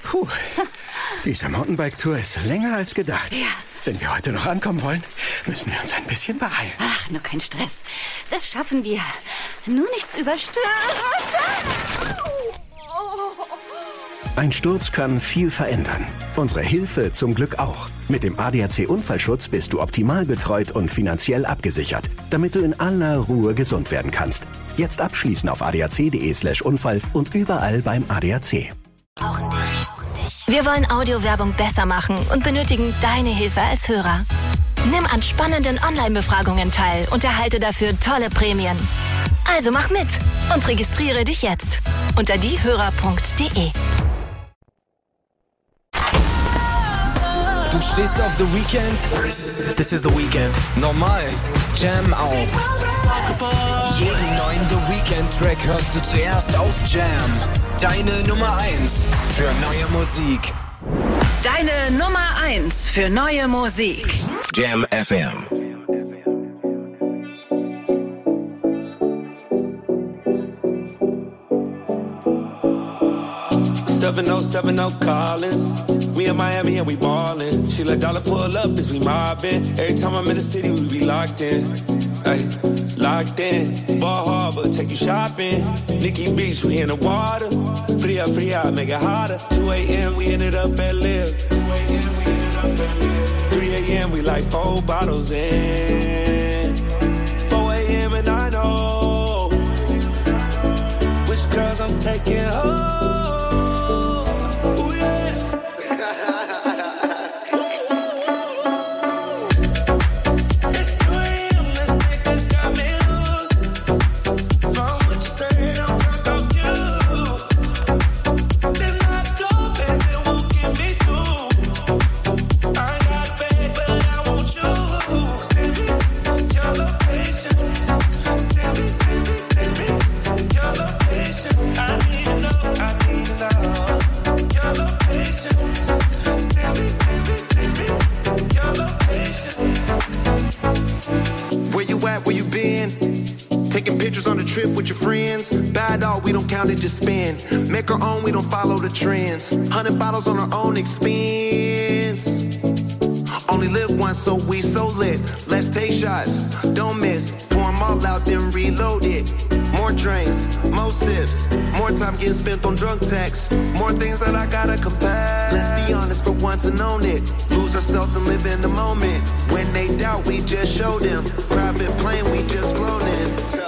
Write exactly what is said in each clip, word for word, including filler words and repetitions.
Puh, diese Mountainbike-Tour ist länger als gedacht. Ja. Wenn wir heute noch ankommen wollen, müssen wir uns ein bisschen beeilen. Ach, nur kein Stress. Das schaffen wir. Nur nichts überstürzen. Ein Sturz kann viel verändern. Unsere Hilfe zum Glück auch. Mit dem A D A C-Unfallschutz bist du optimal betreut und finanziell abgesichert, damit du in aller Ruhe gesund werden kannst. Jetzt abschließen auf adac.de slash Unfall und überall beim A D A C. Brauchen dich. Wir wollen Audiowerbung besser machen und benötigen deine Hilfe als Hörer. Nimm an spannenden Online-Befragungen teil und erhalte dafür tolle Prämien. Also mach mit und registriere dich jetzt unter diehörer punkt de. Du stehst auf The Weeknd? This is The Weeknd. Normal. Jam auf. Jeden neuen The Weeknd-Track hörst du zuerst auf Jam. Deine Nummer eins für neue Musik. Deine Nummer eins für neue Musik. Jam F M. seven oh seven oh Collins. We in Miami and we ballin'. She let dollar pull up as we mobbin'. Every time I'm in the city, we be locked in. Ay, locked in. Ball Harbor, take you shopping. Nikki Beach, we in the water. Free up, free out, make it hotter. two a.m. we ended up at Live. three a.m. we like four bottles in. four a.m. and I know which girls I'm taking home. Just spend, make our own, we don't follow the trends. Hundred bottles on our own expense. Only live once, so we so lit. Let's take shots, don't miss. Pour them all out, then reload it. More drinks, more sips. More time getting spent on drunk texts. More things that I gotta confess. Let's be honest for once and own it. Lose ourselves and live in the moment. When they doubt, we just show them. Private plane, we just flown in.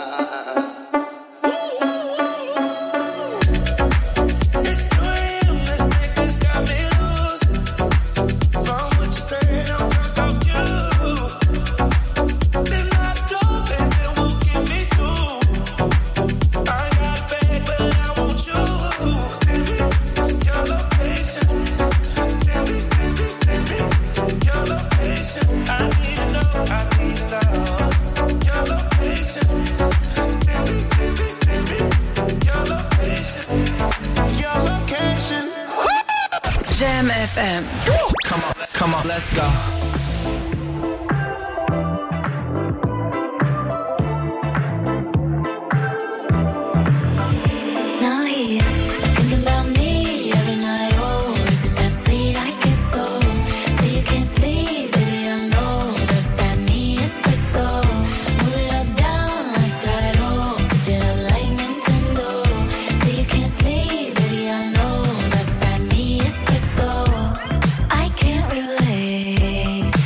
Jam F M. Come on, come on, let's go. I can't relate.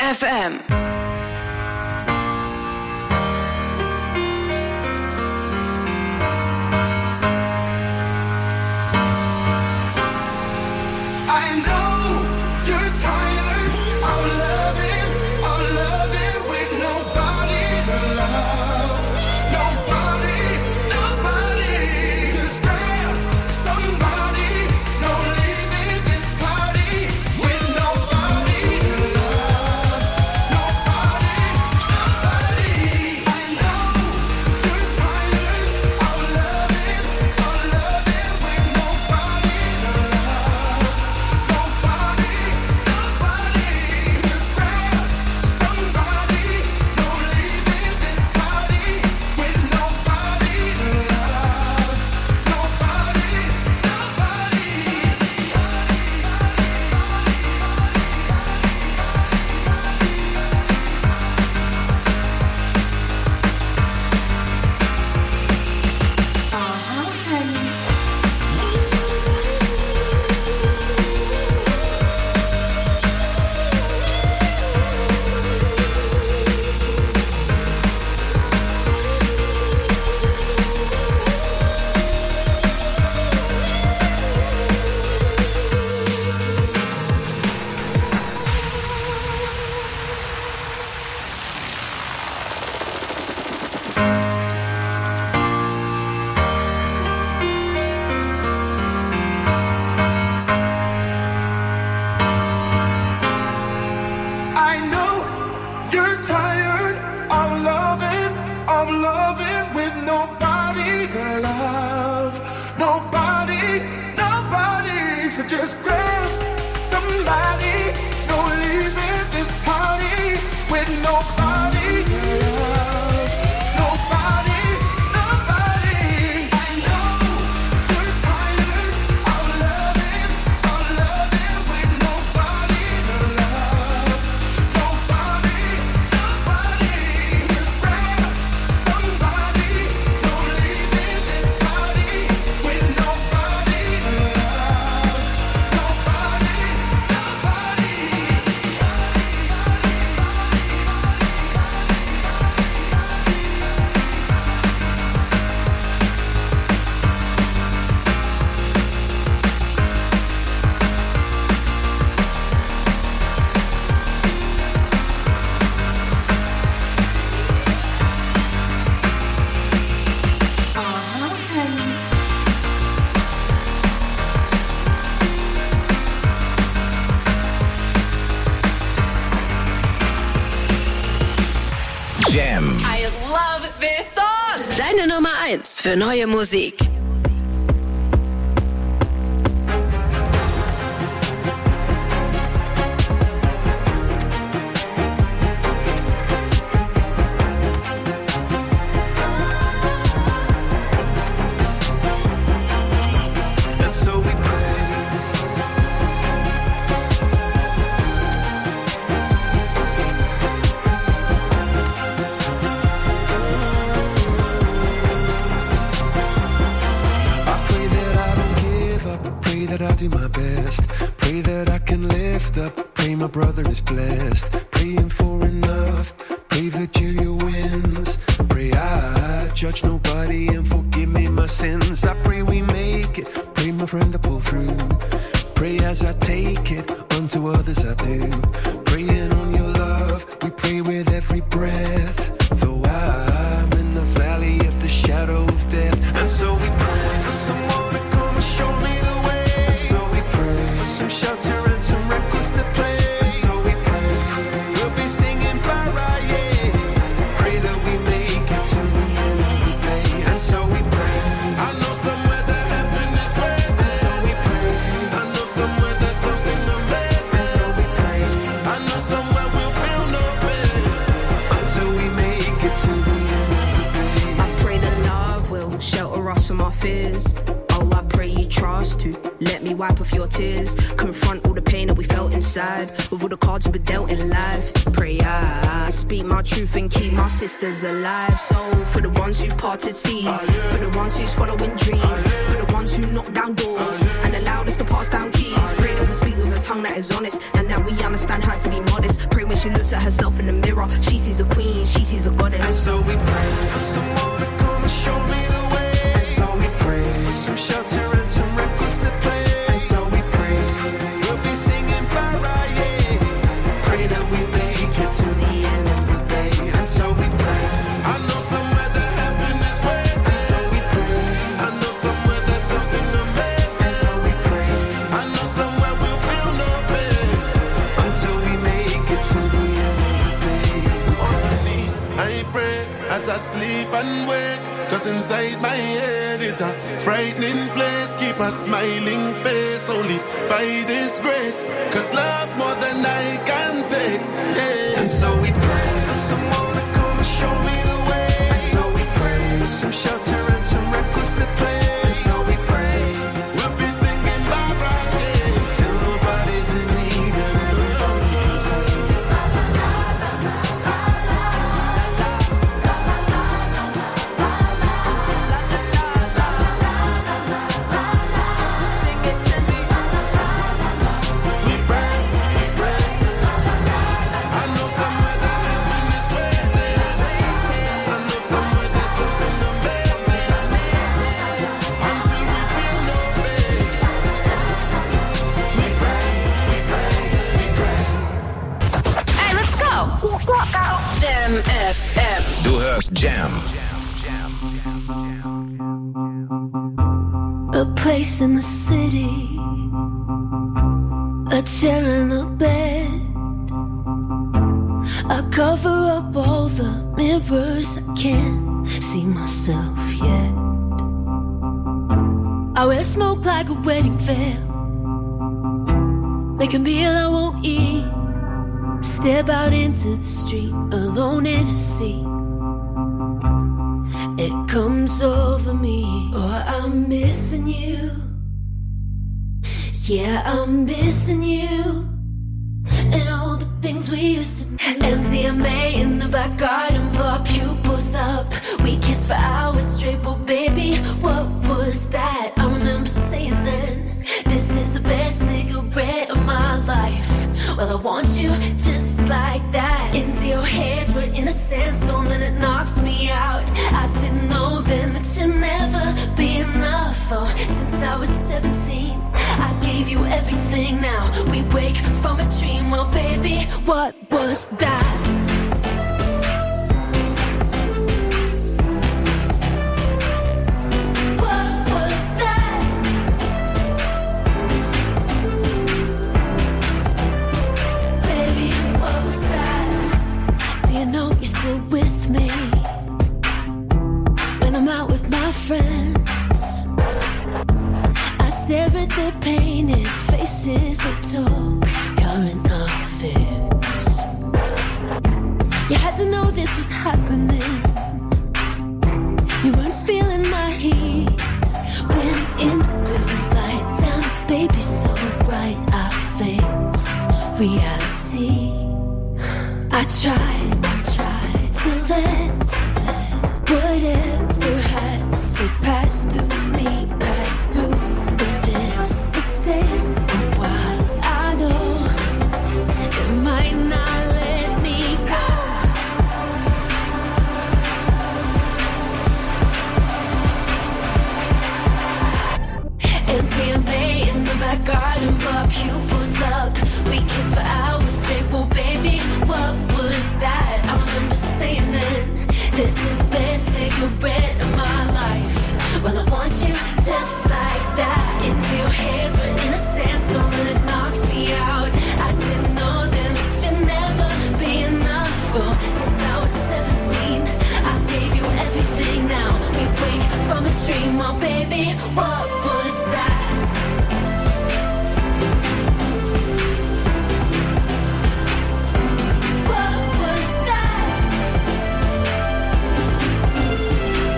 F M. Jam. I love this song. Deine Nummer eins für neue Musik. Do my best, pray that I can lift up, pray my brother is blessed, praying for enough, pray Virgilia wins, pray I judge nobody and forgive me my sins, I pray we make it, pray my friend to pull through, pray as I take it, unto others I do, praying on your love, we pray with every breath, though I'm in the valley of the shadow of death, and so we pray for someone to come and show me the way. For some shelter and some records to play. And so we pray, we'll be singing para, yeah. Pray that we make it to the end of the day. And so we pray, I know somewhere that heaven is waiting. And so we pray, I know somewhere there's something amazing. And so we pray, I know somewhere we'll feel no pain until we make it to the end of the day. I pray that love will shelter us from our fears. Oh, I pray you trust to let me wipe off your tears. Confront all the pain that we felt inside, with all the cards we've been dealt in life. Pray I speak my truth and keep my sisters alive. So for the ones who parted seas, for the ones who's following dreams, for the ones who knock down doors and allowed us to pass down keys. Pray that we speak with a tongue that is honest, and that we understand how to be modest. Pray when she looks at herself in the mirror, she sees a queen, she sees a goddess. And so we pray for someone to come and show me the way. And so we pray for some shelter and some records to play. And so we pray we'll be singing para, yeah. Pray that we make it to the end of the day. And so we pray. I know somewhere that heaven is waiting. And so we pray. I know somewhere there's something amazing. And so we pray. I know somewhere we'll feel no pain until we make it to the end of the day. On my knees, I pray as I sleep and wake, cause inside my head is a frightening place. Keep a smiling face only by this grace, cause love's more than I can take, yeah. And so we pray for someone to come and show me the way. And so we pray for some shelter and some records to play. And so we pray we'll be singing bye bye, yeah, till nobody's in need and everybody can sing. Jam F M. Du hörst Jam. A place in the city, a chair and a bed. I cover up all the mirrors, I can't see myself yet. I wear smoke like a wedding veil, make a meal I won't eat. Step out into the street, alone in a sea. It comes over me, oh, I'm missing you. Yeah, I'm missing you. And all the things we used to do. M D M A in the back garden, blow our pupils up. We kissed for hours straight, but baby, what was that? I remember saying then, this is the best cigarette of my life. Well, I want you just like that. Into your hairs, we're in a sandstorm and it knocks me out. I didn't know then that you'd never be enough. Oh, since I was seventeen, I gave you everything. Now we wake from a dream. Well, baby, what was that? With me when I'm out with my friends, I stare at their painted faces. They talk current affairs. You had to know this was happening. You weren't feeling my heat when in the blue light down, baby, so bright I face reality. I tried, I tried to let, whatever has to pass through me, pass through. But this is staying a while. I know it might not let me go. M D M A in the back garden, blow our pupils up. We kissed for hours straight, well, baby, what was that? I remember saying then, this is the best cigarette of my life. Well, I want you just like that. Into your hairs, we're in a sandstorm and it knocks me out. I didn't know then that you'd never be enough. Oh, since I was seventeen, I gave you everything. Now we wake from a dream. Oh, baby, what was that? What was that?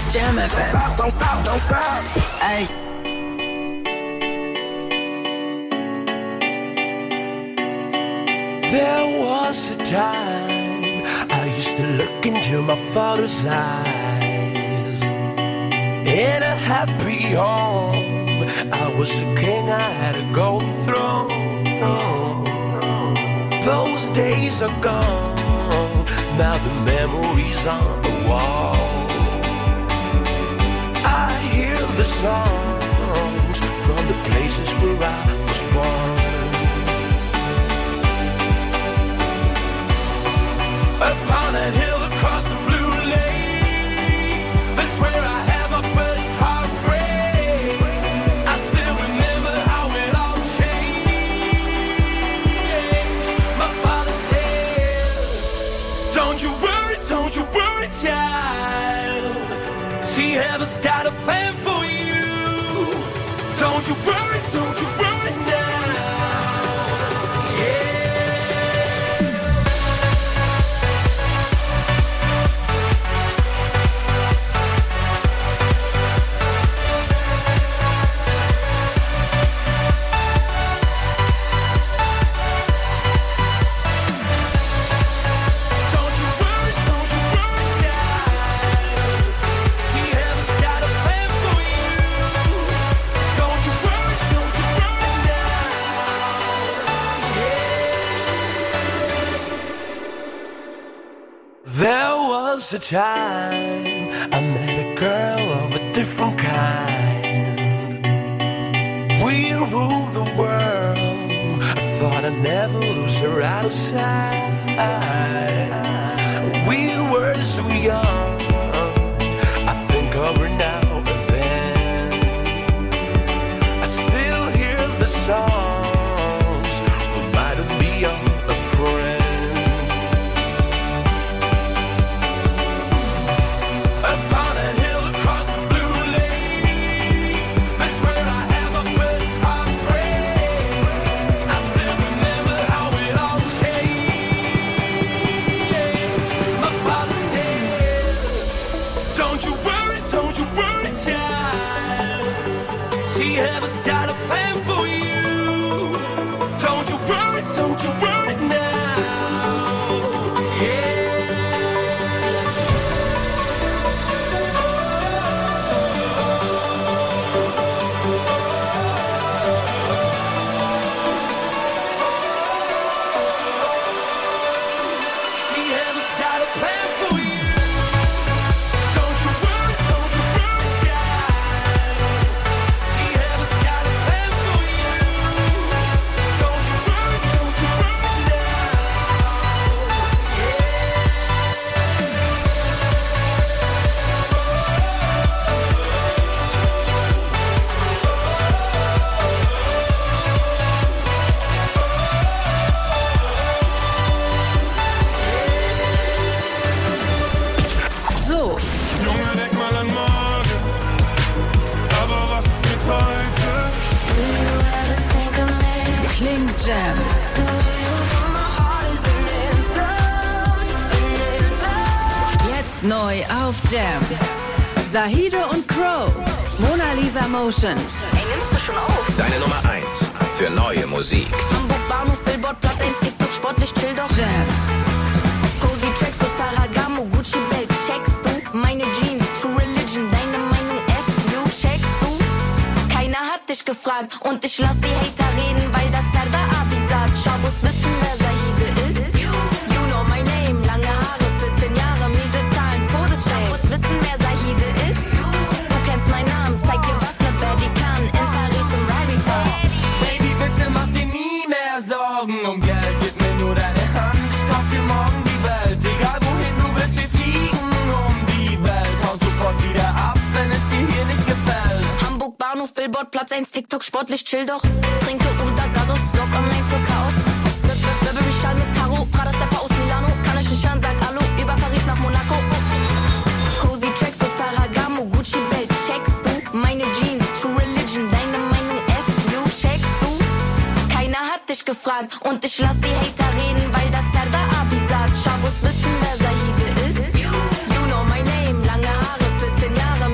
Jam F M. Stop, don't stop, don't stop. Ey. There was a time I used to look into my father's eyes. In a happy home, I was a king, I had a golden throne. Those days are gone, now the memories on the wall. I hear the songs from the places where I was born. Upon that hill across the blue lake, that's where I had my first heartbreak. I still remember how it all changed. My father said, don't you worry, don't you worry, child. See, heaven's got a plan for you. Don't you worry, don't you worry now. Yeah. There was a time I met a girl of a different kind. We ruled the world. I thought I'd never lose her out of sight. We were so young. I think of her now and then. I still hear the songs reminding me of a friend. Heaven's got a plan for you. Don't you worry, don't you worry now. Yeah. See, heaven's got a plan for you. Don't you worry, don't you worry, child. See, heaven's got a plan for you. Don't you worry, don't you worry now. So, Junge, denk mal an morgen. Aber was ist mit heute? klingt Jam. Jetzt neu auf Jam. Zahide und Crow. Mona Lisa Motion. Ey, nimmst du schon auf? Deine Nummer eins für neue Musik. Hamburg, Bahnhof, Billboard, Platz eins, TikTok, sportlich, chill doch. Jam. Cozy Tracks für Ferragamo, Gucci Belt, checkst du? Meine Jeans, True Religion, deine Meinung F, you, checkst du? Keiner hat dich gefragt und ich lass die Hater reden, weil das Serdar Abi sagt. Schabos wissen, wer Zahide ist. You, you know my name, lange Haare, vierzehn Jahre, miese Zahlen, Todesschein. Schabos wissen, wer Zahide ist. Du kennst meinen Namen, zeig dir, was ne Baddie kann. In Paris im Rary Bar. Baby, bitte mach dir nie mehr Sorgen um Geld. Gib mir nur deine Hand, ich kauf dir morgen die Welt. Egal wohin du willst, wir fliegen um die Welt. Hau sofort wieder ab, wenn es dir hier nicht gefällt. Hamburg, Bahnhof, Billboard, Platz eins, TikTok, sportlich, chill doch. Trinke Uda, Gasos, Sorg online für Chaos. Burberry Schal mit Karo, Prada Stepper aus Milano. Kann euch nicht hören, sag Hallo, über Paris nach Monaco. Cozy Tracks für Ferragamo, Gucci Belt, checkst du? Meine Jeans, True Religion, deine Meinung F, you, checkst du? Keiner hat dich gefragt und ich lass die Hater reden, weil das Serdar Abi sagt. Schabos wissen, wer Zahide ist. You, you know my name, lange Haare, vierzehn Jahre,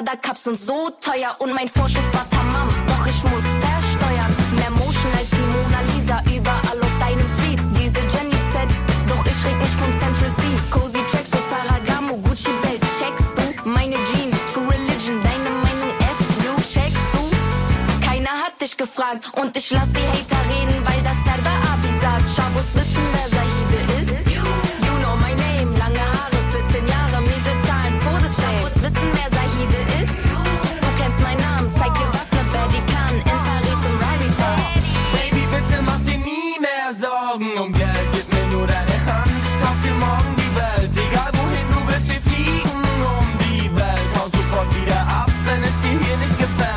Undercups sind so teuer und mein Vorschuss war tamam. Doch ich muss versteuern, mehr Motion als die Mona Lisa. Überall auf deinem Feed, diese Jenny Z. Doch ich red nicht von Central C. Cozy Tracks und Ferragamo, Gucci Belt. Checkst du meine Jeans, True Religion, deine Meinung F, you checkst du? Keiner hat dich gefragt und ich lass die Hater reden, weil das Serdar Abi sagt. Chavos wissen, wer Zahide ist. You, you know my name, lange Haare, vierzehn Jahre, miese Zahlen, Todesschein. Chavos wissen, wer Zahide ist. Du kennst meinen Namen, zeig dir, was ne Baddie kann. In Paris im Rari Bar. Baby, bitte mach dir nie mehr Sorgen um Geld, gib mir nur deine Hand. Ich kauf dir morgen die Welt, egal wohin du willst, wir fliegen um die Welt. Hau sofort wieder ab, wenn es dir hier nicht gefällt.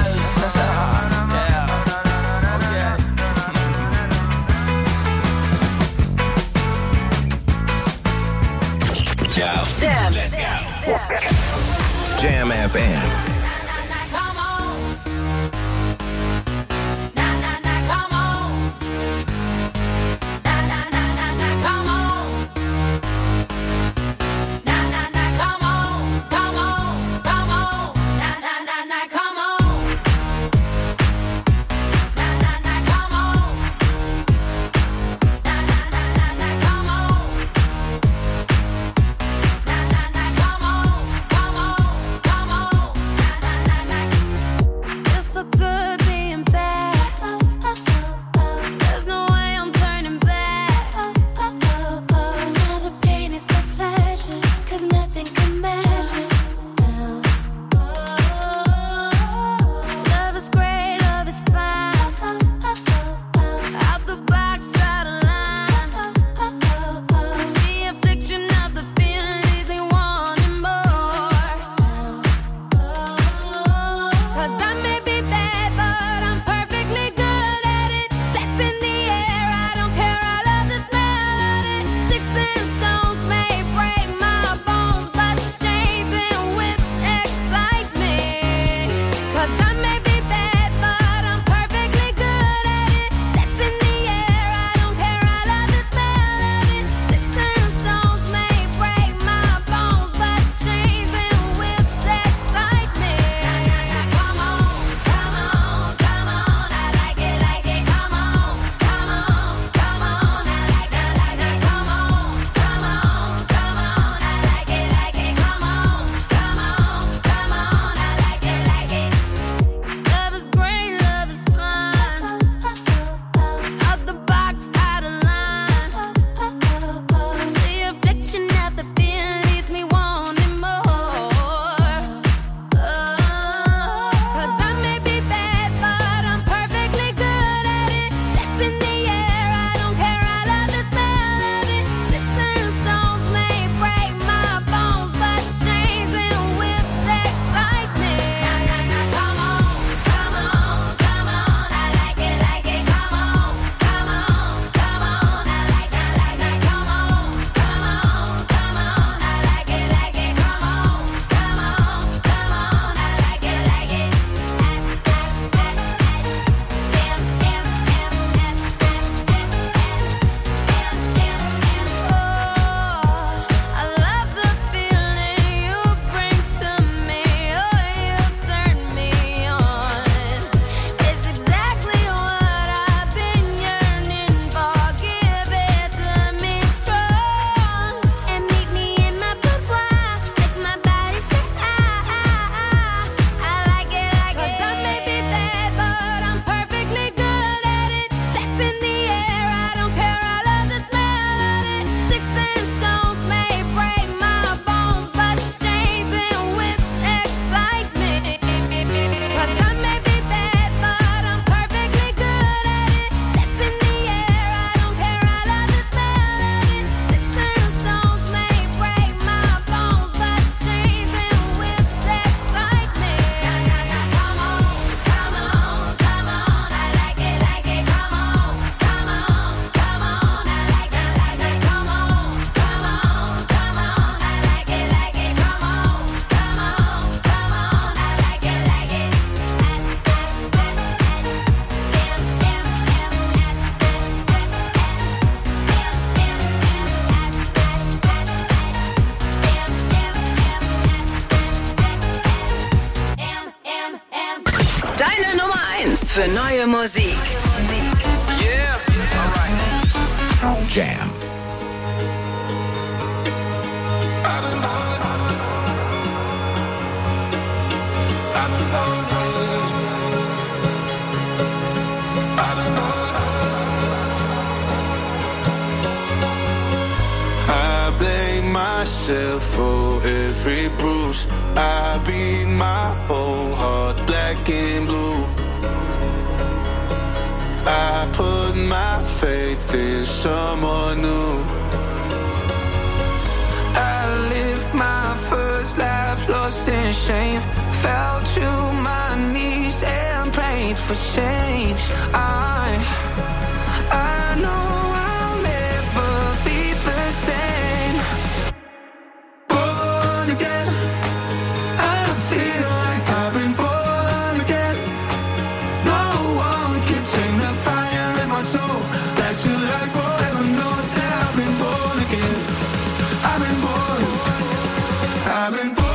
Jam. Let's go. Jam F M. Musik. Yeah, alright. Jam. I blame myself for every bruise. I beat my whole heart black and blue. I put my faith in someone new. I lived my first life lost in shame. Fell to my knees and prayed for change. I, I know I'll never be the same. Born again, I feel like I've been born again. No one can take the fire in my soul. Back to life forever knows that I've been born again. I've been born, I've been born.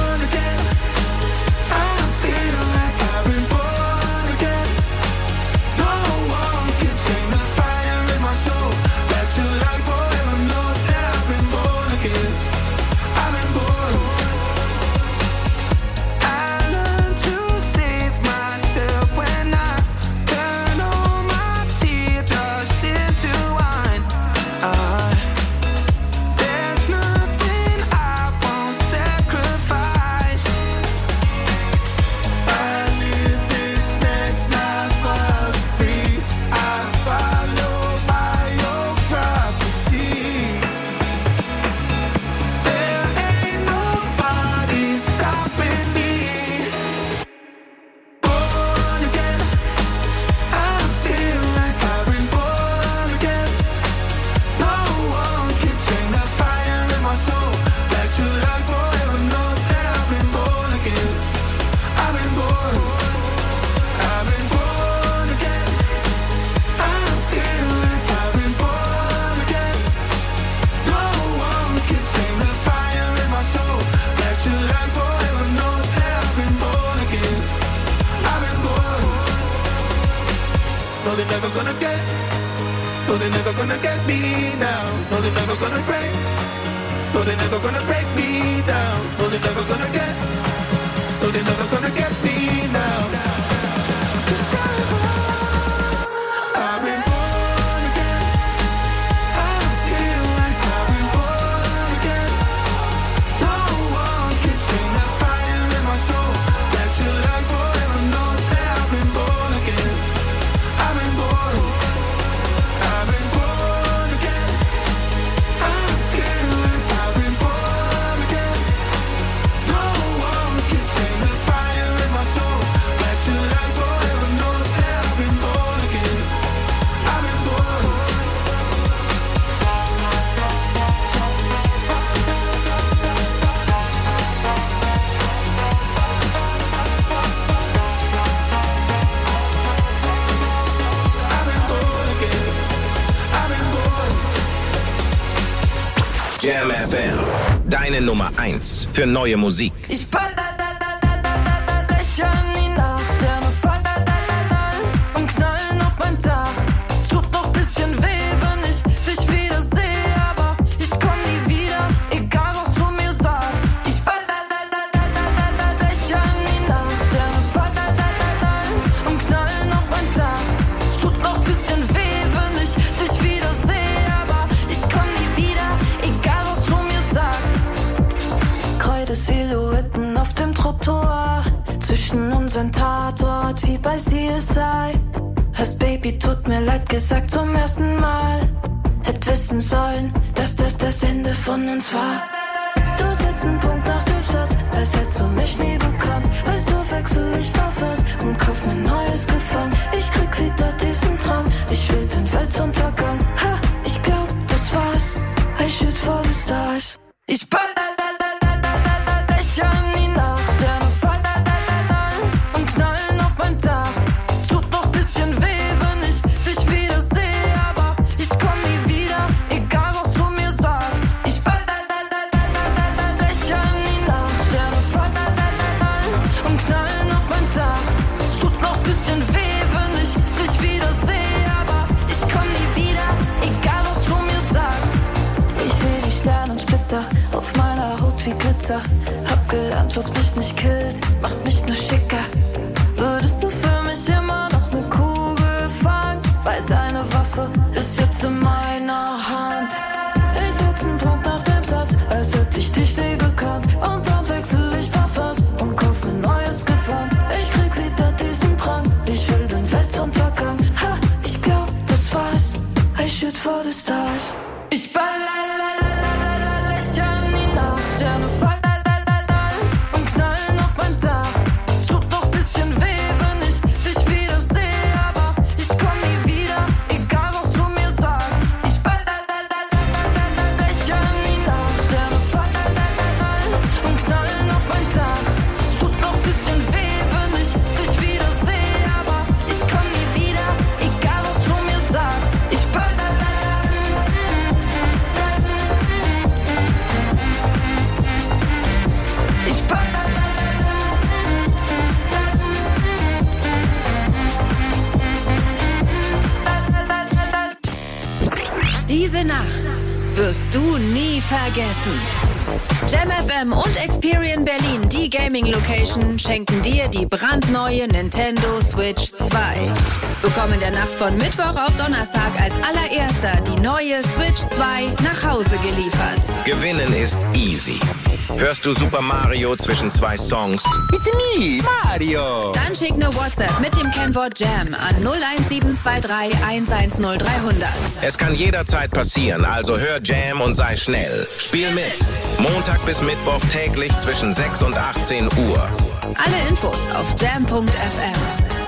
Jam F M, deine Nummer eins für neue Musik. Ich Silhouetten auf dem Trottoir, zwischen unseren Tatort wie bei C S I. Hast Baby, tut mir leid gesagt zum ersten Mal. Hätt wissen sollen, dass das das Ende von uns war. Du setzt einen Punkt nach dem Schatz, als hättest du mich nie bekannt. Weißt du, wechsel ich Parfums und kauf mir neues Gefallen. Ich krieg wieder diesen Traum, ich will den Weltuntergang. Ha, ich glaub, das war's, I shoot for the stars. Ich ball bisschen weh, wenn ich Täter. Hab gelernt, was mich nicht killt, macht mich nur schicker. Würdest du für mich immer noch ne Kugel fangen? Weil deine Waffe ist jetzt in meiner Hand. Ich setz nen Punkt nach dem Satz, als hätte ich dich nie gekannt. Und dann wechsel ich Parfums und kauf mir neues Gewand. Ich krieg wieder diesen Drang, ich will den Weltuntergang. Ha, ich glaub, das war's, I shoot for the stars. Ich baller Sterne fallen und knallen auf mein Dach. Es tut noch bisschen weh, wenn ich dich wieder sehe, aber ich komm nie wieder, egal was du mir sagst. Ich lächle nie nach. Sterne fallen und knallen auf mein Dach. Es tut noch bisschen weh, wenn ich dich wieder sehe, aber ich komm nie wieder, egal was du mir sagst. Ich Diese Nacht wirst du nie vergessen. Jam F M und Experian Berlin, die Gaming-Location, schenken dir die brandneue Nintendo Switch zwei. Bekomm in der Nacht von Mittwoch auf Donnerstag als allererster die neue Switch zwei nach Hause geliefert. Gewinnen ist easy. Hörst du Super Mario zwischen zwei Songs? It's me, Mario. Dann schick ne WhatsApp mit dem Kennwort Jam an null eins sieben zwei drei eins eins null drei null null. Es kann jederzeit passieren, also hör Jam und sei schnell. Spiel mit. Montag bis Mittwoch täglich zwischen sechs und achtzehn Uhr. Alle Infos auf jam punkt f m.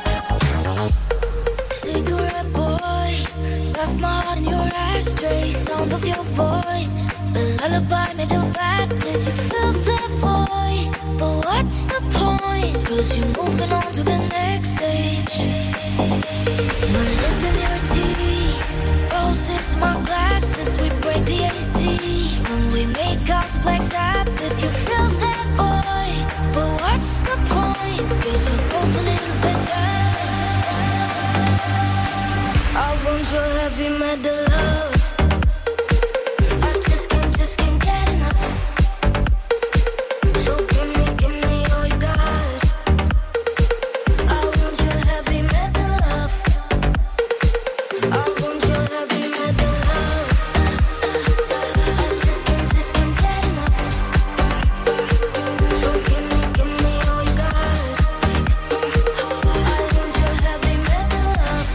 Cigarette boy, left my heart in your ashtray. Sound of your voice, the lullaby made of badness. You fill that void, but what's the point? Cause you're moving on to the next stage. My lip in your teeth, roses, my glasses. We break the A C when we make out to Black Sabbath. You fill that void, but what's the point? Cause we're both a little bit down. I want your heavy metal love. I just can't, just can't get enough. So give me, give me all you got. I want your heavy metal love. I want your heavy metal love. I just can't, just can't get enough. So give me, give me all you got. I want your heavy metal love.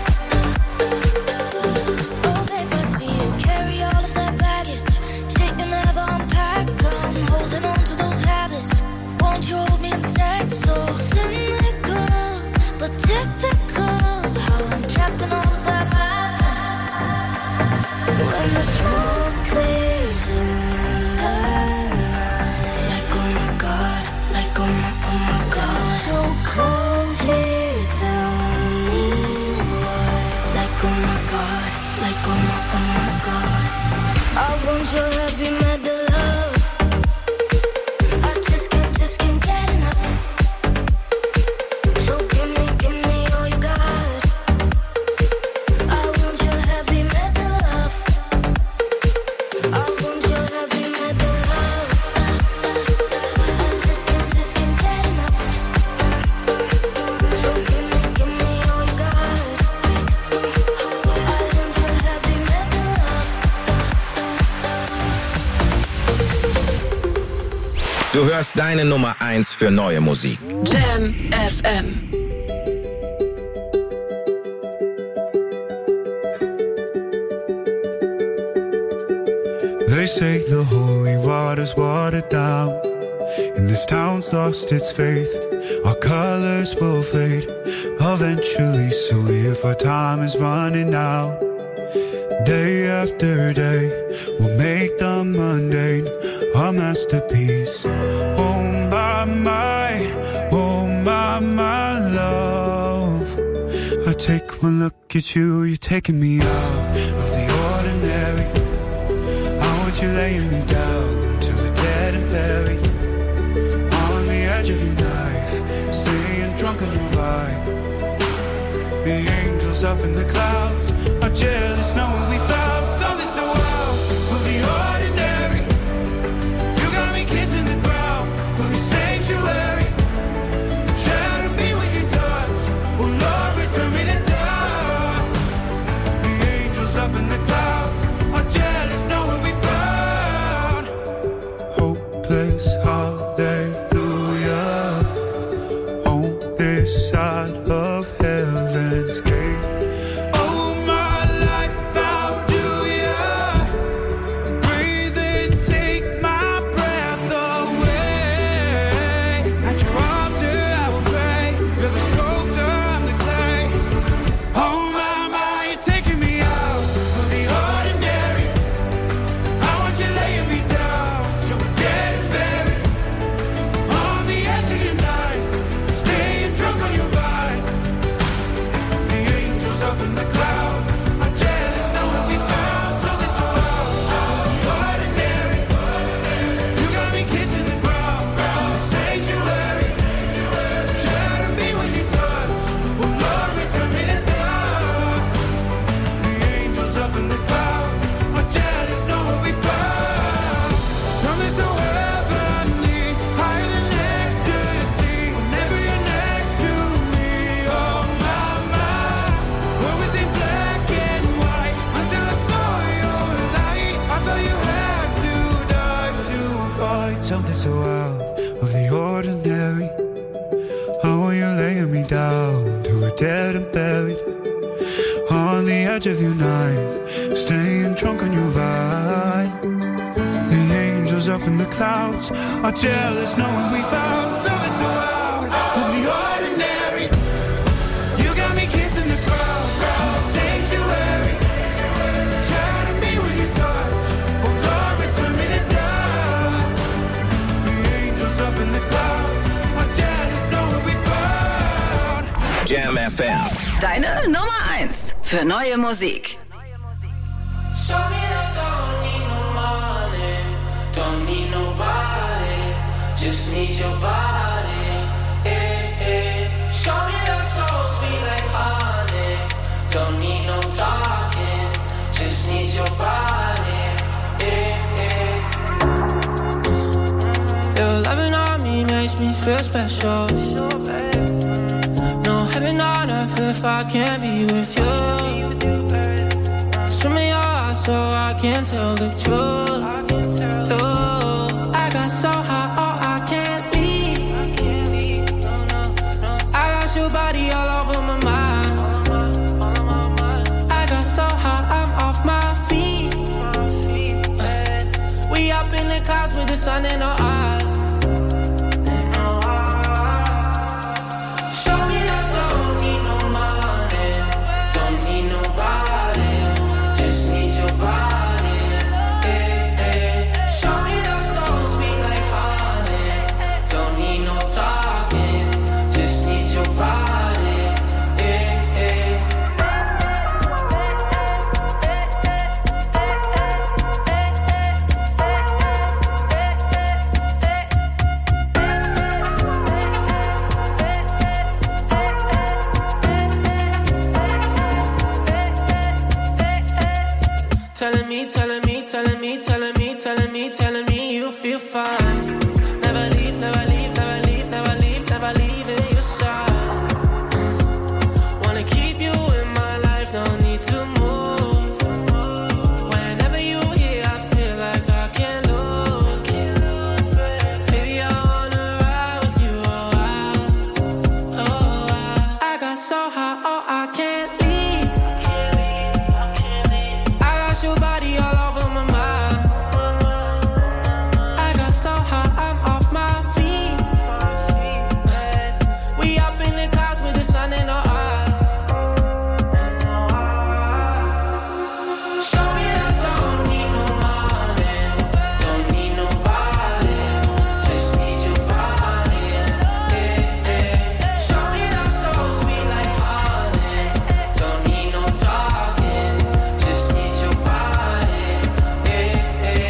Oh babe, I see you carry all of that baggage. Shit you never unpack. I'm holding on to those habits. Won't you hold me instead? So cynical, but typical. How I'm trapped in all of that madness. When the smoke clears in the night, like oh my god, like oh my, oh my god. So cold here, tell me why. Like oh my god, like oh my, oh my god. I want your heavy metal love. I just can't, just can't get enough. So give me, give me all you got. I want your heavy metal love. I want your heavy metal love. I just can't, just can't get enough. So give me, give me all you got. I want your heavy metal love. Du hörst deine Nummer eins für neue Musik. Jam F M. They say the holy water's watered down, and this town's lost its faith. Our colors will fade eventually, so if our time is running out, day after day, we'll make the mundane a masterpiece. Oh my, my, oh my, my love. I take one look at you, you're taking me out of the ordinary. I want you laying me down to the dead and buried, on the edge of your knife, staying drunk on your vibe. The angels up in the clouds are jealous knowing we found something so wild of the ordinary. You got me kissing the ground. this hallelujah on this side of heaven's gate. Oh, my life, I'll do ya. Breathe and take my breath away. At your altar, I will pray. You're the sculptor, I'm the clay. Oh, my, my, you're taking me out of the ordinary. I want you laying me down, so dead and buried. On the edge of your knife, staying drunk on your vine. The angels up in the clouds are jealous knowing we found something so out of the ordinary. You got me kissing the ground, the sanctuary. Shadow me when you touch, oh Lord, return me to dust. The angels up in the clouds are jealous knowing we found something so heavenly, higher than ecstasy. Whenever you're next to me, oh my, my. What was in black and white until I saw your light? I thought you had to die to find something so out of the ordinary. How are you laying me down to a dead and buried? On the edge of your knife, staying drunk on your vine. The angels up in the clouds are jealous knowing we found something so out of the ordinary. You got me kissing the ground, the sanctuary. Shadow me when you touch, oh Lord, return me to dust. The angels up in the clouds are jealous knowing we found. Jam F M. Deine Nummer eins für neue Musik. Show me that don't need no money, don't need nobody, just need your body. Eh, eh. Show me that soul sweet like honey, don't need no talking, just need your body. Eh, eh. Your loving on me makes me feel special. No heaven on earth if I can't be with you. Swim in your eyes so I can tell the truth. Ooh, I got so high, oh I can't leave. I got your body all over my mind. I got so high, I'm off my feet. We up in the clouds with the sun in our eyes. Show me that don't need no money, don't need nobody, just need your body. Eh, eh. Show me that soul sweet like honey, don't need no talking, just need your body. Eh, eh. Telling me, telling me, telling me, telling me, telling me, telling me you feel fine. Never leave, never leave, never leave, never leave, never leave in your side. Wanna keep you in my life, no need to move. Whenever you here, I feel like I can't lose. Baby, I wanna ride with you, oh I, oh I. I got so high, oh I can't leave. I got your body all over my mind. I got so high, I'm off my feet. We up in the clouds with the sun in our eyes. Show me that don't need no money, don't need nobody, just need your body. Eh, eh. Show me that soul sweet like honey, don't need no talking, just need your body. Eh, eh.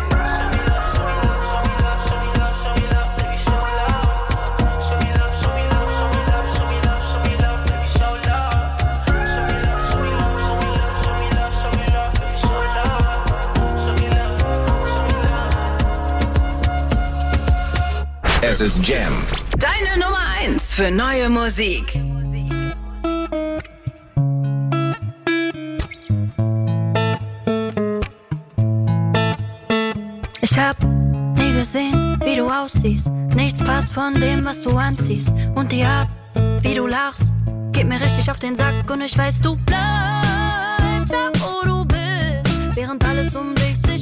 Es ist Jam. Deine Nummer eins für neue Musik. Ich hab nie gesehen, wie du aussiehst. Nichts passt von dem, was du anziehst. Und die Art, wie du lachst, geht mir richtig auf den Sack. Und ich weiß, du bleibst da, wo du bist, während alles um dich sich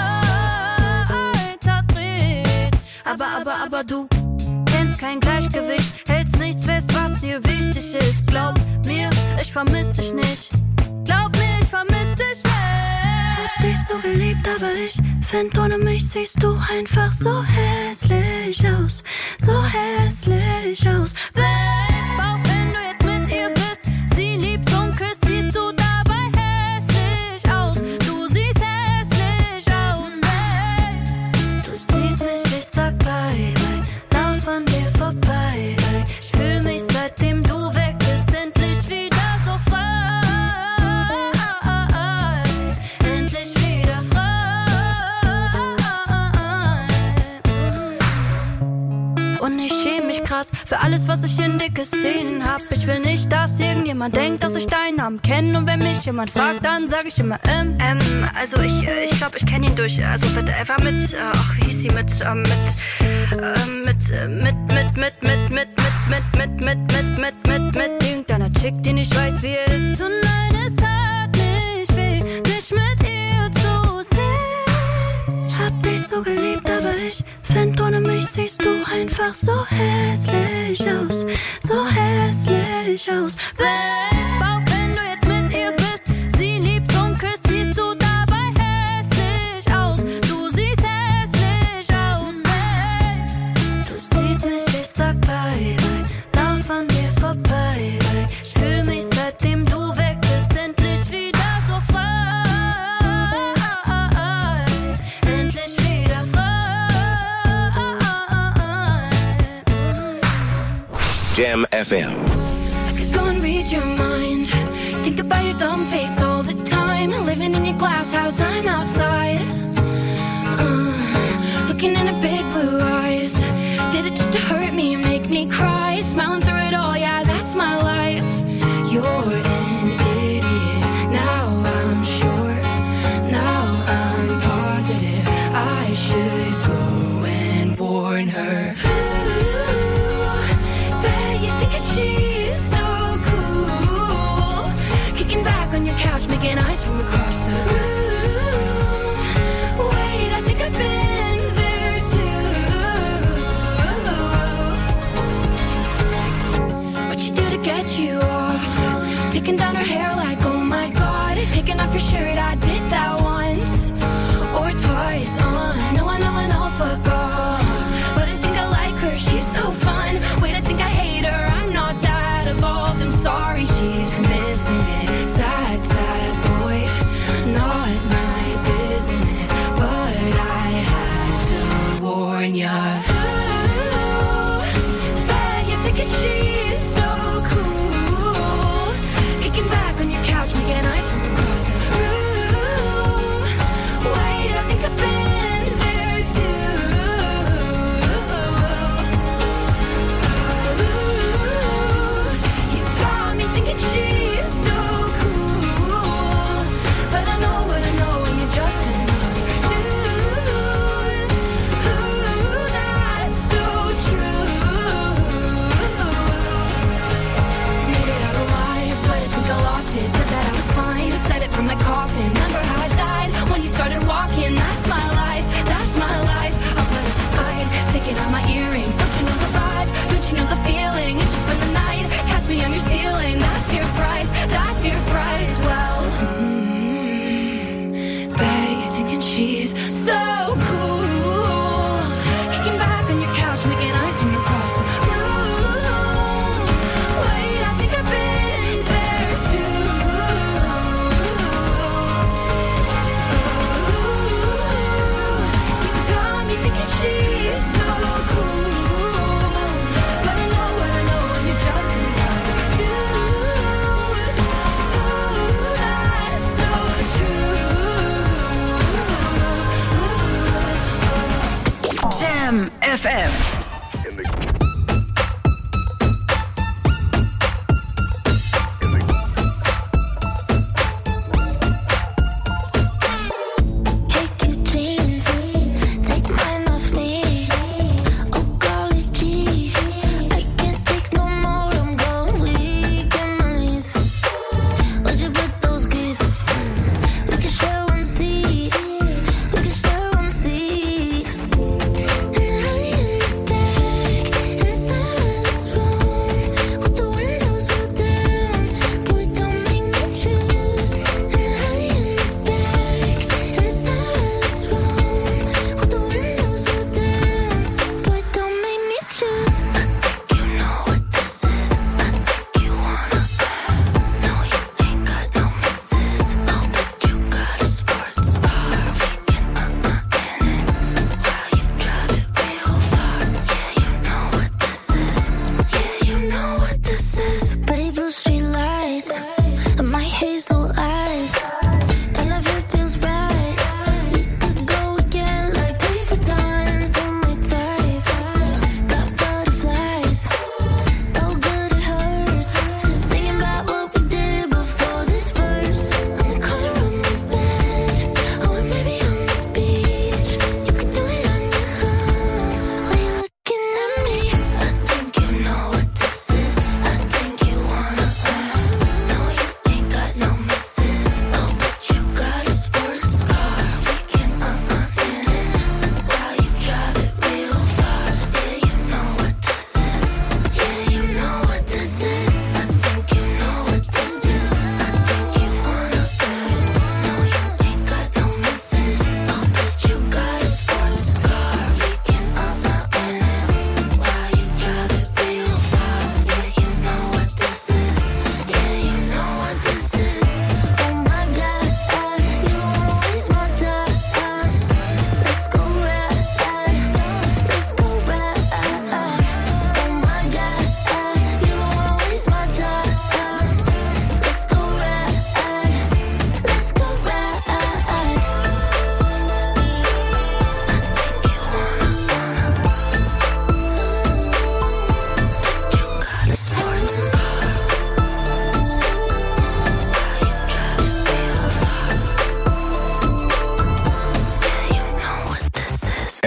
weiter dreht. Aber, aber, aber du kennst kein Gleichgewicht, hältst nichts fest, was dir wichtig ist. Glaub mir, ich vermiss dich nicht. Glaub mir, ich vermiss dich nicht. Ich hab dich so geliebt, aber ich find, ohne mich siehst du einfach so hässlich aus. So hässlich aus. Babe, auch wenn du jetzt mit ihr bist, sie liebt und küsst, siehst du dabei hässlich aus. Du siehst hässlich aus, babe. Du siehst mich, ich sag bye, bye. Lauf an dir vorbei, bye. Ich fühl mich, seitdem du weg bist, endlich wieder so frei. Endlich wieder frei. Und ich schäme mich krass für alles, was ich in dir gesehen hab. Ich will nicht, dass irgendjemand denkt, dass ich deinen Namen kenne. Und wenn mich jemand fragt, dann sag ich immer ähm. Ähm, also ich, äh, ich glaub, ich kenn ihn durch, also er war mit, äh, ach, wie hieß sie, mit, ähm, mit, äh, mit, äh, mit, mit, mit, mit, mit, mit, mit, mit, mit, mit, mit, mit irgendeiner Chick, die nicht weiß, wie er ist. Und nein, es tat nicht weh, dich mit ihr zu sehen. Ich hab dich so geliebt, aber ich find, ohne mich siehst du einfach so hässlich aus. So hässlich aus. Babe, auch wenn du jetzt mit ihr bist, sie liebt und küsst, siehst du dabei hässlich aus. Du siehst hässlich aus, babe. Du siehst mich, ich sag bye, bye. Lauf an dir vorbei, bye. Ich fühl mich, seitdem du weg bist, endlich wieder so frei. Endlich wieder frei. Jam F M. Go and read your mind. Think about your dumb face all the time. Living in your glass house, I'm outside. Uh, looking in her big blue eyes. Did it just to hurt me, make me cry? Smiling through it all, yeah, that's my life. You're an idiot. Now I'm sure. Now I'm positive. I should go and warn her. She's so cool, kicking back on your couch, making eyes from across the room. Wait, I think I've been there too. What you do to get you off? Taking down her hair like, oh my god. Taking off your shirt, I did that once or twice. Uh, no, I know, I know, fuck off. But I think I like her, she's so fun. Wait, I think I hate her, I'm not that evolved. I'm sorry, she's missing it. Sad, sad boy, not my business. But I had to warn ya. Ooh, bet you're thinking she's so cool, kicking back on your couch, making eyes from across the room. Wait, I think I've been there too. You got me thinking she's so cool, but I know what I know, and you're just another dude. Ooh, that's so true. Made it out alive, but I think I lost it. Said that I was fine, said it from my coffin. Remember how I died when you started walking? That's my life, that's my life. I'll put up a fight, taking out my earrings. Don't you know the vibe? Don't you know the feeling? It's just been the night, catch me on your ceiling. That's your price, that's your price. Well, mm, bet you're thinking she's so cool, kicking back on your couch, making eyes from across the room. Wait, I think I've been there too. You got me thinking she's so cool, but I know what I know, and you're just another dude. Ooh, that's so true. Jam F M. Take your jeans, take mine off me.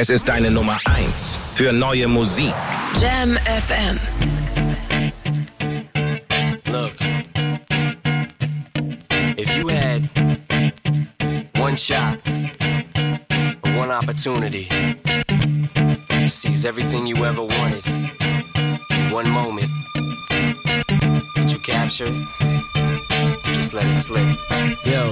Es ist deine Nummer eins für neue Musik. Jam F M. Look, if you had one shot, one opportunity to seize everything you ever wanted in one moment, would you capture it? Just let it slip. Yo.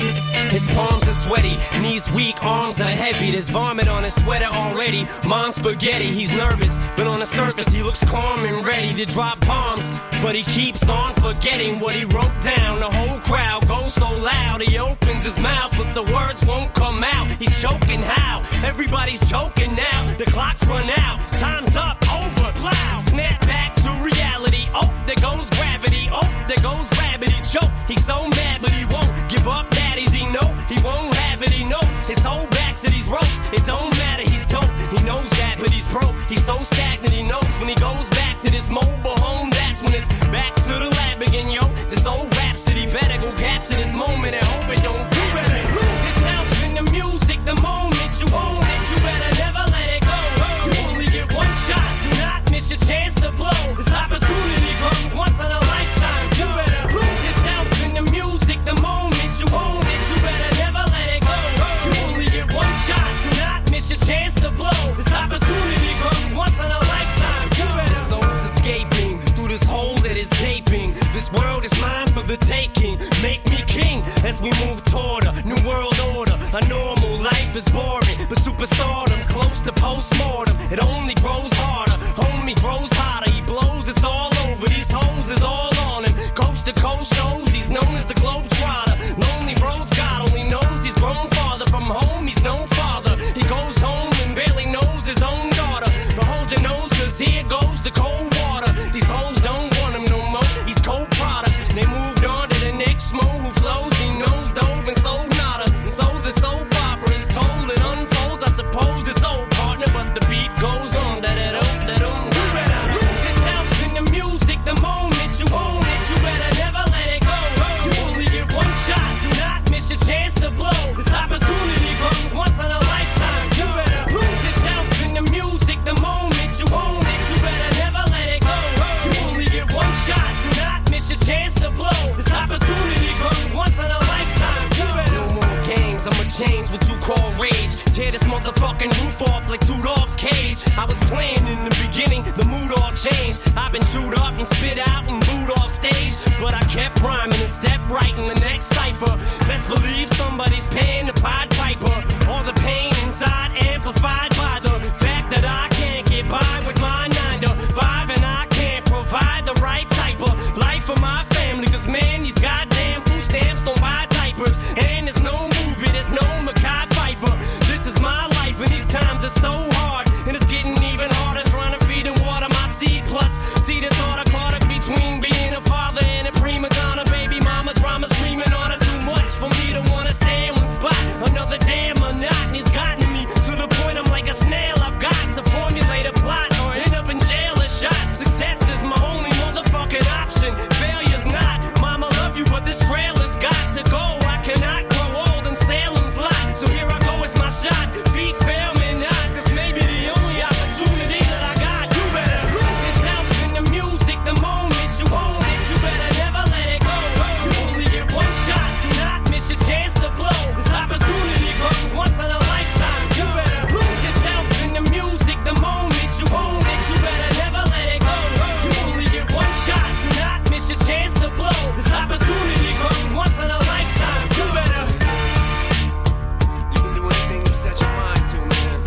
His palms are sweaty, knees weak, arms are heavy. There's vomit on his sweater already. Mom's spaghetti, he's nervous, but on the surface he looks calm and ready to drop bombs. But he keeps on forgetting what he wrote down. The whole crowd goes so loud, he opens his mouth, but the words won't come out. He's choking how? Everybody's choking now. The clock's run out, time's up, over, plow. Snap back to reality. Oh, there goes gravity. Oh, there goes rabbit. He choke. He's so mad, but he won't give up. Daddies, he know he won't have it. He knows his whole back's to these ropes. It don't matter. He's dope. He knows that, but he's broke. He's so stagnant. He knows when he goes back to this mobile home, that's when it's back to the lab again, yo. This old rhapsody better go capture this moment and hope it don't do better. Lose yourself in the music the moment you own it. You better never let it go. You only get one shot. Do not miss your chance to blow. This opportunity comes once in a lifetime. You better lose yourself in the music the moment you own it. You better never let it go. You only get one shot. Do not miss your chance to blow. This opportunity comes once in a lifetime. You better. The soul's escaping through this hole that is gaping. This world is mine for the taking. Make me king as we move toward a new world order. A normal life is boring, but superstardom's close to postmortem. It only grows harder. Homie grows hotter. He blows. It's all over. These hoes is all on him. Coast to coast shows. He's known as the Globetrotter. Lonely roads. God only knows he's grown farther from home. He's no father. He goes home and barely knows his own daughter. But hold your nose, cause here goes the cold water. These hoes don't want him no more. He's cold product. They moved on to the next mo who flows. He knows dove and sold nada. So the soap opera is told. It unfolds. I suppose it's old partner, but the beat goes on. Da da da da da. You better lose yourself in the music the moment you own it. You better never let it go. You only get one shot. Do not miss your chance to blow. This opportunity comes once in a lifetime. You better lose yourself in the music the moment you own it. You better never let it go. You only get one shot. Do not miss your chance to blow. This opportunity comes once in a lifetime. You better. No more games. I'ma change what you call rage. Tear this motherfucking roof off like two dogs' cage. I was playing in the beginning, the mood all changed. I've been chewed up and spit out and booed off stage, but I kept rhyming and stepped right in the next cipher. Best believe somebody's paying the Pied Piper. All the pain inside amplified by the fact that I can't get by with my nine to five, and I can't provide the right type of life for my family. Cause man, these goddamn food stamps don't buy diapers, and there's no movie, there's no Mackay Pfeiffer. This is my life, and these times are so hard, and it's getting even harder trying to feed and water my seed. Plus, see this order caught up between being a father and a prima donna. Baby mama drama screaming on her. Too much for me to wanna stay in one spot. Another damn monotony's gotten me to the point I'm like a snail. I've got to formulate a plot or end up in jail or shot. Success is my only motherfucking option. Failure's not. Mama love you, but this trailer's got to go. I cannot grow old in Salem's lot. So here I go, it's my shot. Feet fail me not. This may be the only opportunity that I got. You better lose yourself in the music the moment you own it. You better never let it go. You only get one shot. Do not miss your chance to blow. This opportunity comes once in a lifetime. You better lose yourself in the music the moment you own it. You better never let it go. You only get one shot. Do not miss your chance to blow. This opportunity comes once in a lifetime. You better. You can do anything you set your mind to, man.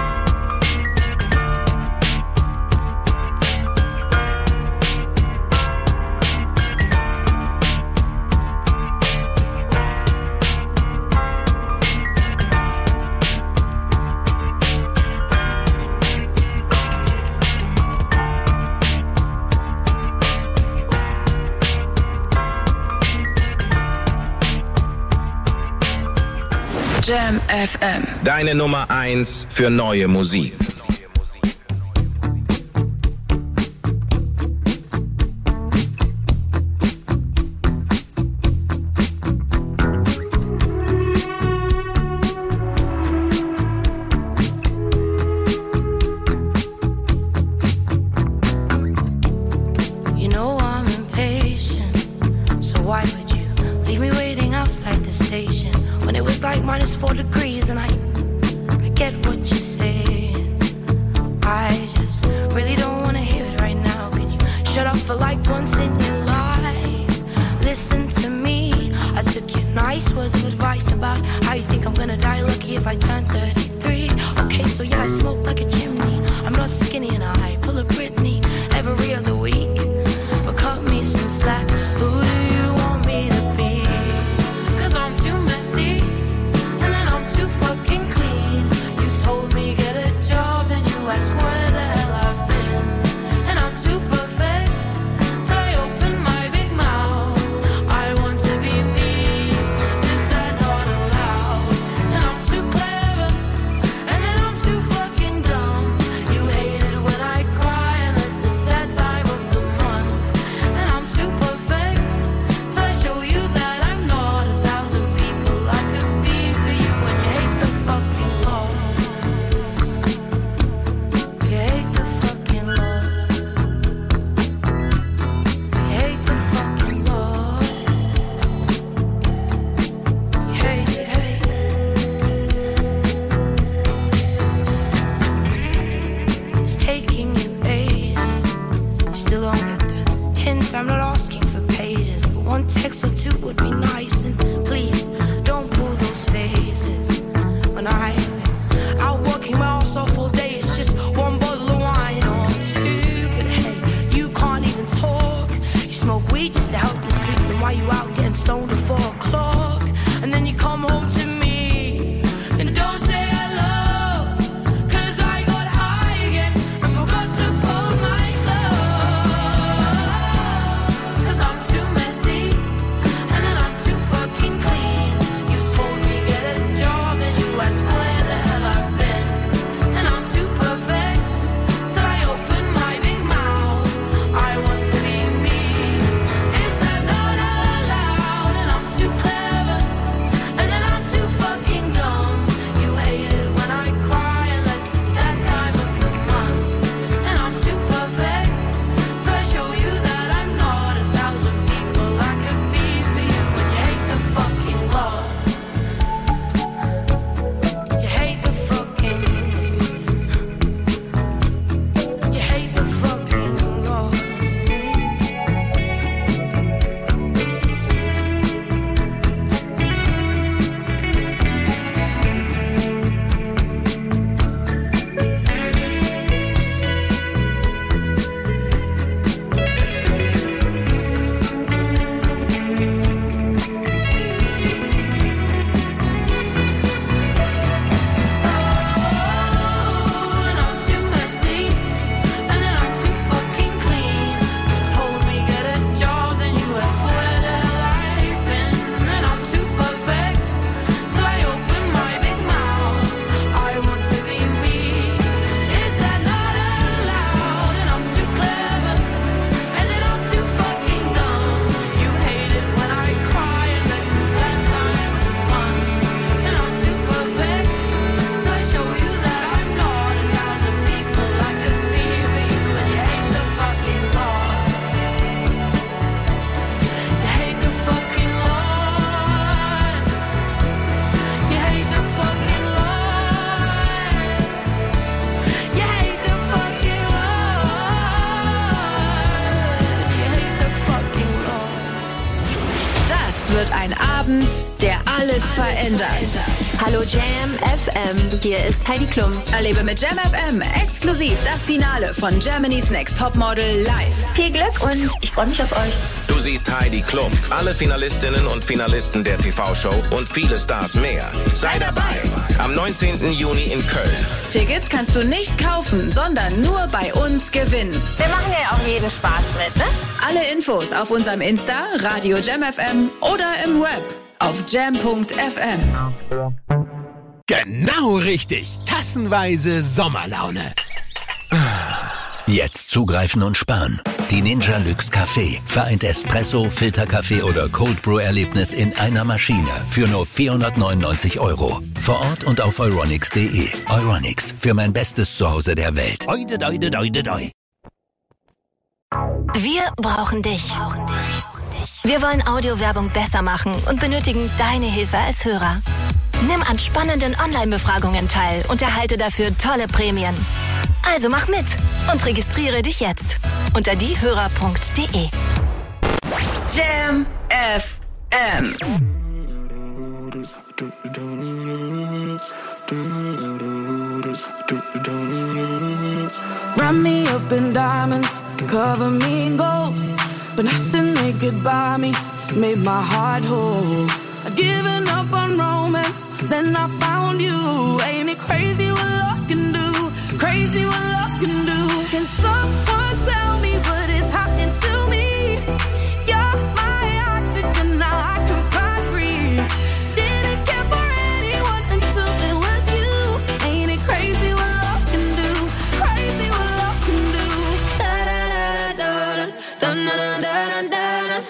Jam F M. Deine Nummer eins für neue Musik. if I turn thirty-three. Okay, so yeah, I smoke like a chimney. I'm not skinny and I pull a Britney every other week. But cut me some slack. Who do you want me to be? Cause I'm too messy and then I'm too fucking clean. You told me get a job and you asked where the hell I've been. And I'm too perfect till I open my big mouth. I want to be me. Is that not allowed? And I'm too clever and then I'm too fucking dumb. You hate it when I cry unless it's that time of the month. And I'm too perfect till I show you that I'm not a thousand people I could be for you. And you hate the fucking law. You hate the fucking law. You hate the fucking law. You hate, you hate. It's taking you ages. You still don't get the hint. I'm not asking for pages, but one text or two would be nice. And please don't pull those faces. When I've been out working my ass off all day, it's just one bottle of wine or two. But hey, you can't even talk. You smoke weed just to help you sleep. Then why you out getting stoned at four o'clock? And then you come home to me and don't say hello. Cause I got high again and forgot to fold my clothes. Cause I'm too messy and then I'm too fucking clean. You told me get a job and you asked where the hell I've been. And I'm too perfect till I open my big mouth. I want to be me. Is that not allowed? And I'm too clever and then I'm too fucking dumb. You hate it when I cry unless it's that time of the month. And I'm too perfect till I show you that I'm not a thousand people I could be for you. And you hate the fucking law. You hate the fucking. You hate the fucking law. And I'm too messy and then I'm too fucking clean. You told me get a job, then you asked where the hell I've been. And I'm too perfect till I open my big mouth. I want to be me. Is that not allowed? And I'm too clever and then I'm too fucking dumb. You hate it when I cry unless it's that time of the month. And I'm too perfect till I show you that I'm not a thousand people I could be for you. And you hate the fucking law. You hate the fucking law. You hate the fucking law. You hate the fucking law. You hate the fucking law. Das wird ein Abend, der alles verändert. Hallo Jam F M, hier ist Heidi Klum. Erlebe mit Jam F M exklusiv das Finale von Germany's Next Topmodel live. Viel Glück und ich freue mich auf euch. Du siehst Heidi Klum, alle Finalistinnen und Finalisten der T V-Show und viele Stars mehr. Sei dabei am neunzehnten Juni in Köln. Tickets kannst du nicht kaufen, sondern nur bei uns gewinnen. Wir machen ja auch jeden Spaß mit, ne? Alle Infos auf unserem Insta, Radio Jam F M oder im Web auf jam punkt f m. Genau richtig. Tassenweise Sommerlaune. Jetzt zugreifen und sparen. Die Ninja Luxe Café vereint Espresso, Filterkaffee oder Cold Brew Erlebnis in einer Maschine für nur vierhundertneunundneunzig Euro. Vor Ort und auf euronics punkt de. Euronics, für mein bestes Zuhause der Welt. Oide, oide, oide, oide. Wir brauchen dich. Wir wollen Audiowerbung besser machen und benötigen deine Hilfe als Hörer. Nimm an spannenden Online-Befragungen teil und erhalte dafür tolle Prämien. Also mach mit und registriere dich jetzt unter diehörer punkt de. Jam F M. Wrap me up in diamonds, cover me in gold, but nothing they could buy me made my heart whole. I'd given up on romance, then I found you. Ain't it crazy what love can do? Crazy what love can do. Can someone tell me what is happening to me? You're my oxygen, now I can find breathe. Didn't care for anyone until it was you. Ain't it crazy what love can do? Crazy what love can do. Da da da da da da da da da da.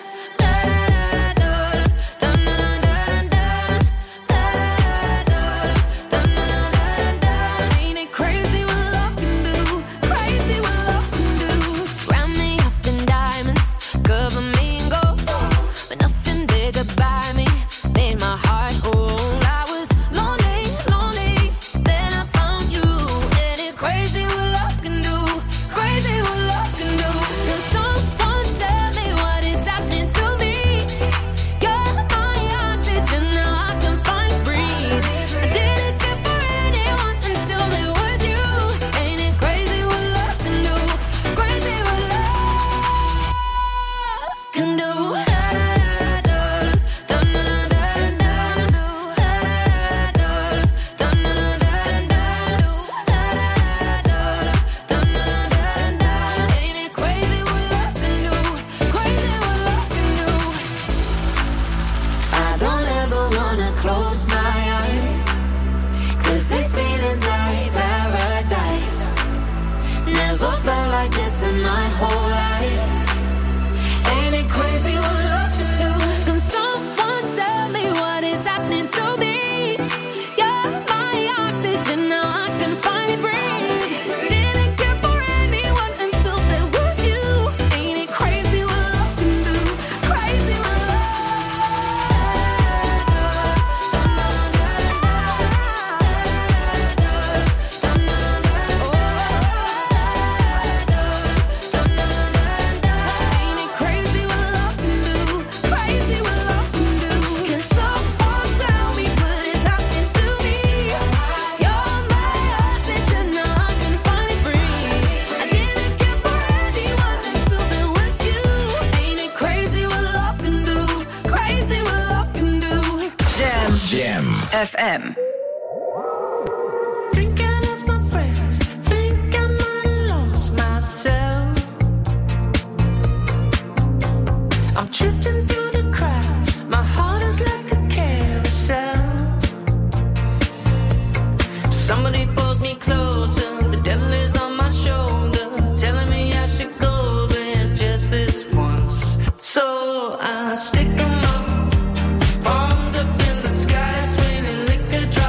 F M. Stick 'em up, arms up in the sky, swinging liquor drop.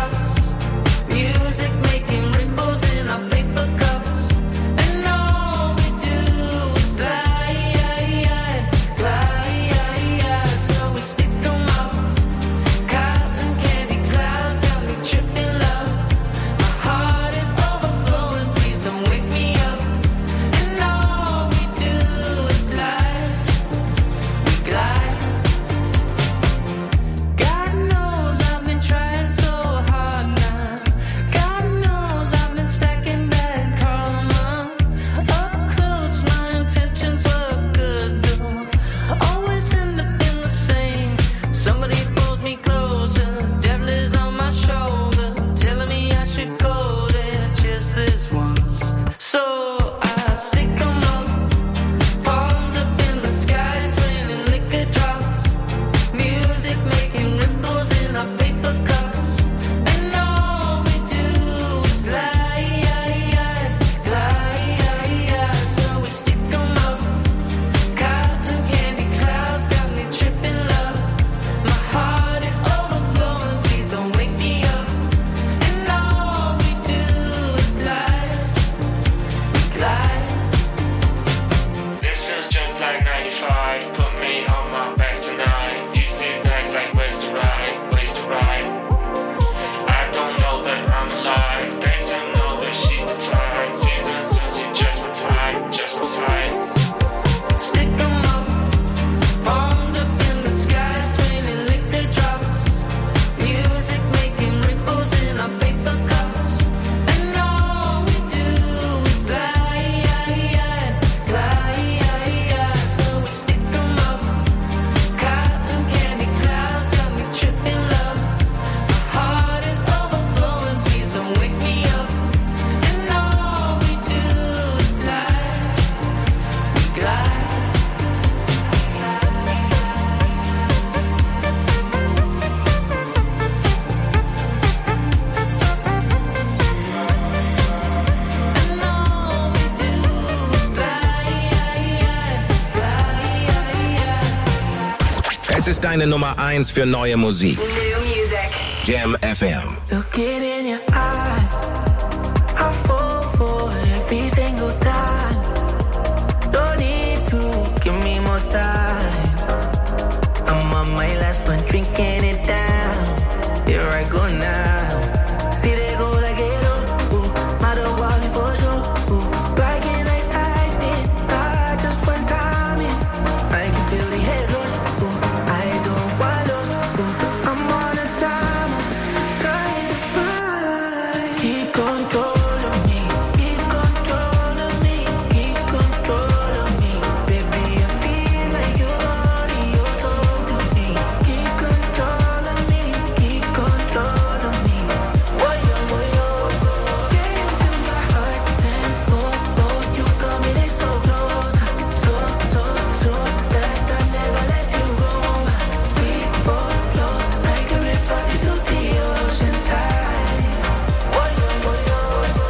ist deine Nummer eins für neue Musik. New music. Jam F M. Looking in your eyes, I fall for every single time. Don't need to give me more signs. I'm on my last one, drinking it down. Here I go now. See they go like it, oh, ooh, matter what for sure, ooh, like it like lightning. I just went time in. I can feel the head rush, ooh, I don't want lost, ooh, I'm on a timer, trying to find. Keep control of me, keep control of me, keep control of me. Baby, I feel like your body, your soul to me. Keep control of me, keep control of me. Boy, yo, boy, yo. Can you feel my heart tempo? Oh, you coming so close, so, so, so that I never let you go. We both flow like a river into the ocean tide. Boy, yo, boy, yo.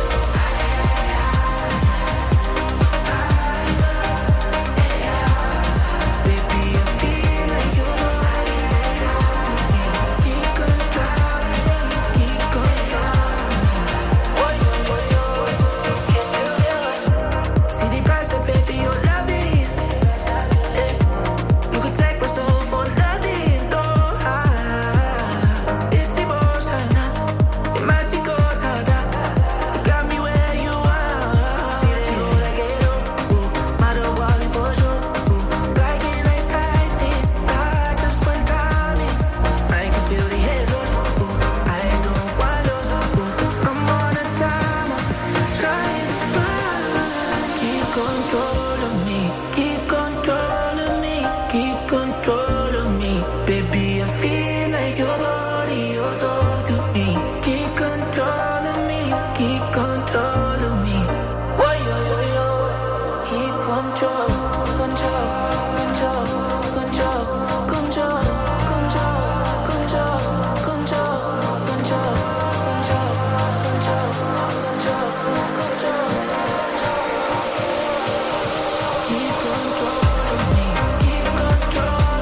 Baby, I feel like your body, keep control of me, keep control of me. Boy, yo, boy, yo. See the price I pay for your love is, eh. You could take my soul for nothing, no. Ah, it's emotional, the magical tada. You got me where you are. See they go like it, oh, ooh, matter what for sure, ooh, like it like lightning. I just went time in. I can feel the head rush, ooh, I don't want lost, ooh, I'm on a timer, trying to find. Keep control